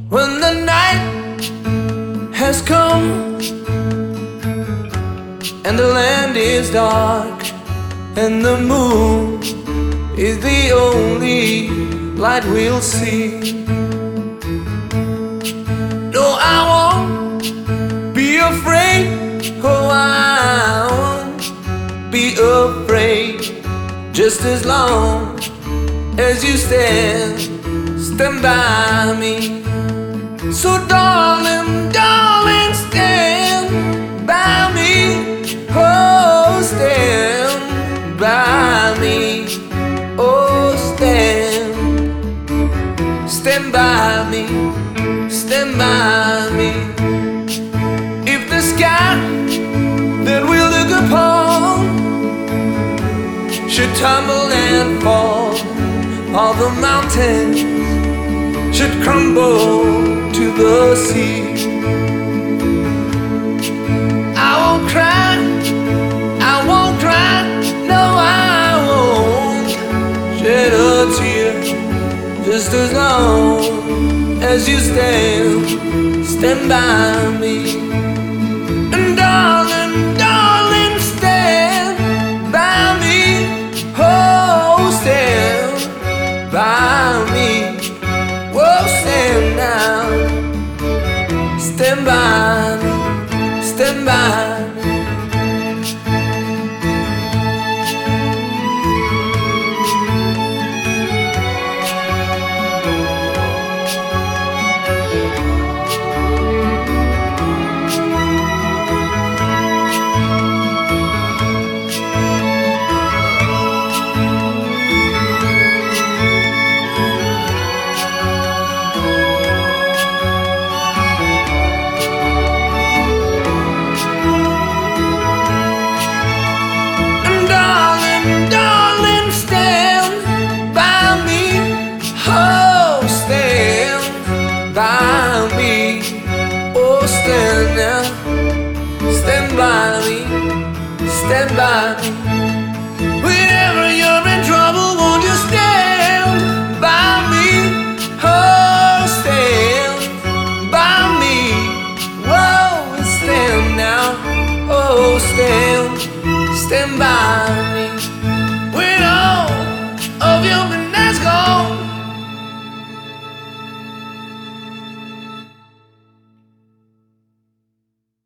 When the night has come and the land is dark and the moon is the only light we'll see. No, I won't be afraid. Oh, I won't be afraid. Just as long as you stand by me. So darling, darling, stand by me. Oh, stand by me. Oh, stand by me. Stand by me. If the sky that we look upon should tumble and fall, all the mountains should crumble to the sea, I won't cry, I won't cry, no, I won't shed a tear. Just as long as you stand by me. And darling, darling, stand by me. Oh, stand by me. Oh, stand now. Stand by me. Stand by me. By me, oh, stand now, stand by me, stand by me.